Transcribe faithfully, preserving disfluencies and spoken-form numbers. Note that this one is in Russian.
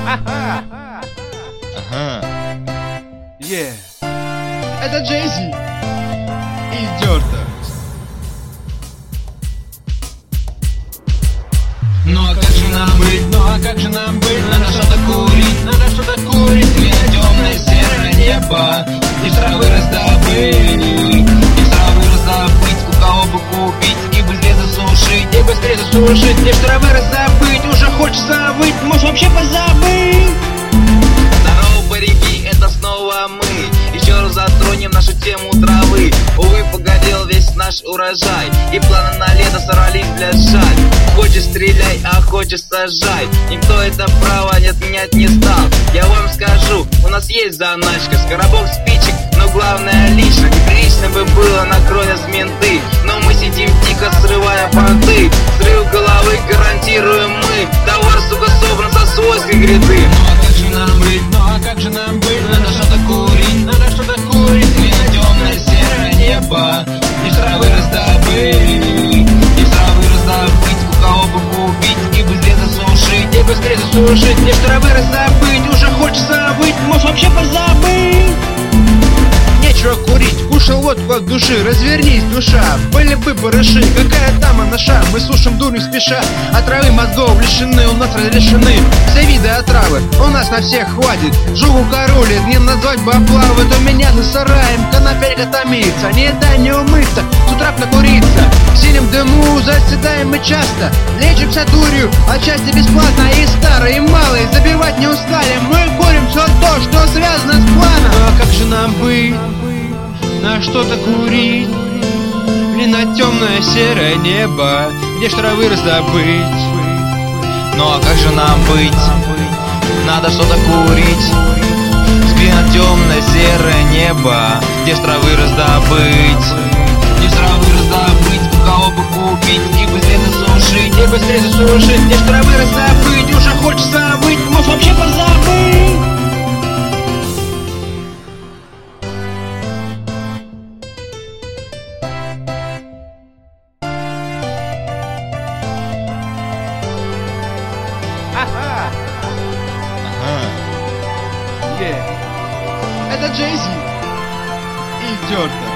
Ага. Yeah. Это Джей-Зи и Дёрта. Ну а как же нам быть, ну а как же нам быть? Надо что-то курить, надо что-то курить. Где темное серое небо, и травы раздобыть, и травы раздобыть, у кого бы купить, и быстрее засушить, и быстрее засушить. Где ж травы раздобыть, уже хочется выть, может вообще позабыть. Здорово, парики, это снова мы. Еще раз затронем нашу тему травы. Увы, погодил весь наш урожай, и планы на лето сорвались для жаль. Хочешь стреляй, а хочешь сажай. Никто это право не отменять не стал. Я вам скажу, у нас есть заначка с коробок спичек, но главное лично. Неприлично бы было накрой нас менты, но мы сидим тихо, срывая понты. Срыв головы гарантируем мы. Товар, сука, собран со свойской гряды. Ну а как же нам быть, ну а как же нам быть? Надо что-то курить, надо что-то курить. Где темное серое небо, и травы раздобыть, и травы раздобыть, у кого бы купить, и быстрее засушить, и быстрее засушить. Где ж травы раздобыть, уже хочется выть, может вообще позабыть. Нечего курить, кушал водку от души, развернись, душа. Были бы барыши, какая там анаша. Мы слушаем дурь спеша, а травы мозгов лишены, у нас разрешены все виды отравы, у нас на всех хватит. Жугу королит, не назвать бы облавы. То меня за сараем конопелька томится, не дай не умыться, с утра накуриться. В синем дыму заседаем мы часто, лечимся дурью, отчасти бесплатно. И старые, и малые, забивать не устали. Мы курим все то, что связано с планом. А как же нам быть? На что-то курить, или на темное серое небо, где ж травы раздобыть. Ну а как же нам быть? Надо что-то курить, взгляни на темное серое небо, где ж травы раздобыть, где ж травы раздобыть, у кого бы купить, и быстрее засушить, и быстрее засушить. Где ж травы раздобыть, уже хочется выть, может вообще позабыть. Ага. Ага. Yeah. Это Джей-Зи и Дёрта.